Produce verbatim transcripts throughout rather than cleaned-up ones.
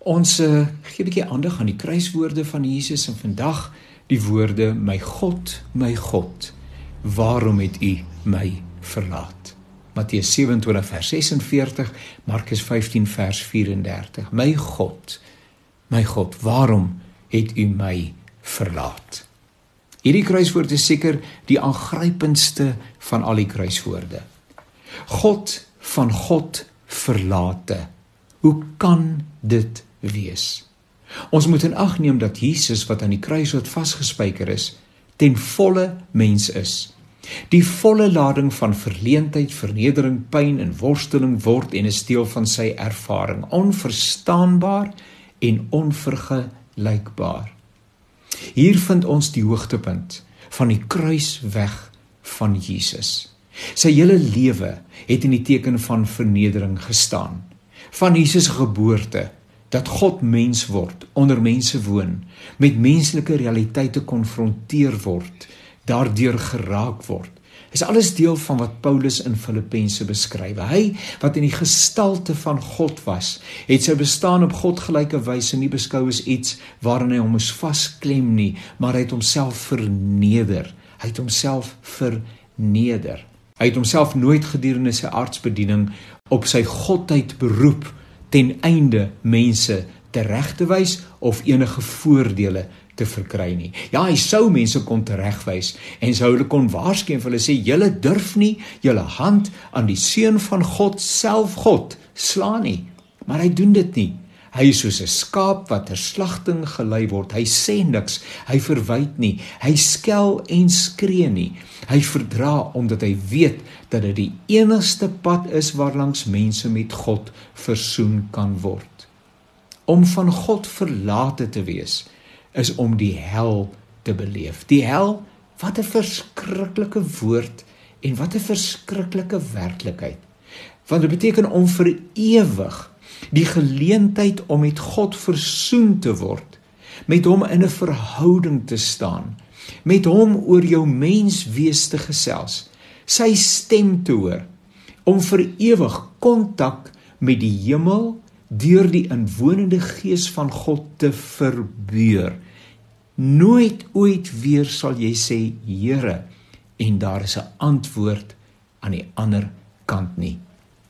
Ons uh, gee 'n bietjie aandag aan die kruiswoorde van Jesus en vandag die woorde, my God, my God, waarom het u my verlaat? Matteus sewe-en-twintig vers ses-en-veertig, Markus vyftien vers vyf-en-dertig. My God, my God, waarom het u my verlaat? Hierdie kruiswoord is seker die aangrypendste van al die kruiswoorde. God van God verlate. Hoe kan dit wees? Ons moet in ag neem dat Jesus wat aan die kruiswoord vasgespijker is, ten volle mens is. Die volle lading van verleentheid, vernedering, pyn en worsteling word en is deel van sy ervaring, onverstaanbaar en onvergelykbaar. Hier vind ons die hoogtepunt van die kruisweg van Jesus. Sy hele lewe het in die teken van vernedering gestaan. Van Jesus geboorte, dat God mens word, onder mense woon, met menslike realiteite konfronteer word, daardeur geraak word, is alles deel van wat Paulus in Filippense beskryf. Hy, wat in die gestalte van God was, het sy bestaan op godgelyke wyse nie beskou as iets waarin hy hom moes vasklem nie, maar hy het homself verneder. Hy het homself verneder. Hy het homself nooit gedurende sy aardsbediening op sy godheid beroep ten einde mense tereg te wys of enige voordele te verkry nie. Ja, hy sou mense kon teregwys en sou hulle kon waarsku en vir hulle sê, julle durf nie julle hand aan die seun van God, self God, slaan nie. Maar hy doen dit nie. Hy is soos 'n skaap wat ter slagting gelei word. Hy sê niks, hy verwyd nie, hy skel en skree nie. Hy verdra omdat hy weet dat dit die enigste pad is waarlangs mense met God versoen kan word. Om van God verlate te wees, is om die hel te beleef. Die hel, wat 'n verskriklike woord en wat 'n verskriklike werklikheid. Want dit beteken om vir ewig die geleentheid om met God versoen te word, met hom in 'n verhouding te staan, met hom oor jou menswees te gesels, sy stem te hoor, om vir ewig kontak met die hemel deur die inwonende gees van God te verbeur. Nooit ooit weer sal jy sê, Here, en daar is 'n antwoord aan die ander kant nie.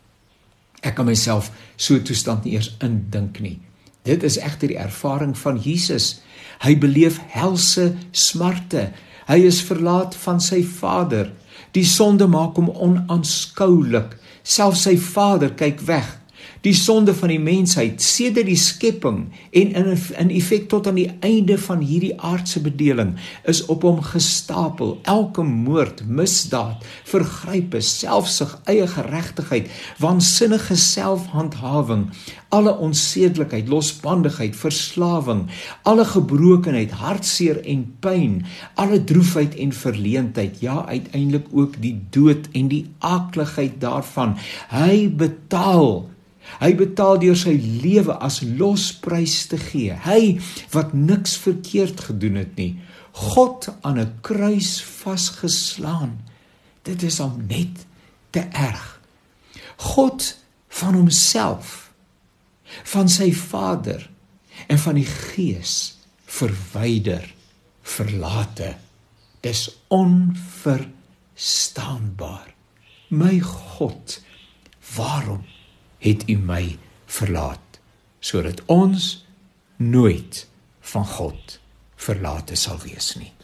Ek kan myself so toestand nie eers indink nie. Dit is egter die ervaring van Jesus. Hy beleef helse smarte. Hy is verlaat van sy Vader. Die sonde maak hom onaanskoulik. Selfs sy Vader kyk weg. Die sonde van die mensheid, sedert die skepping en in, in effek tot aan die einde van hierdie aardse bedeling, is op hom gestapel. Elke moord, misdaad, vergrype, selfsug, eie geregtigheid, waansinnige selfhandhawing, alle onsedelikheid, losbandigheid, verslawing, alle gebrokenheid, hartseer en pyn, alle droefheid en verleentheid, ja, uiteindelik ook die dood en die aakligheid daarvan. Hy betaal Hy betaal deur sy lewe as losprys te gee. Hy wat niks verkeerd gedoen het nie. God aan 'n kruis vasgeslaan. Dit is hom net te erg. God van homself, van sy Vader en van die Gees verwyder, verlate. Dis onverstaanbaar. My God, waarom het u my verlaat, sodat ons nooit van God verlate sal wees nie.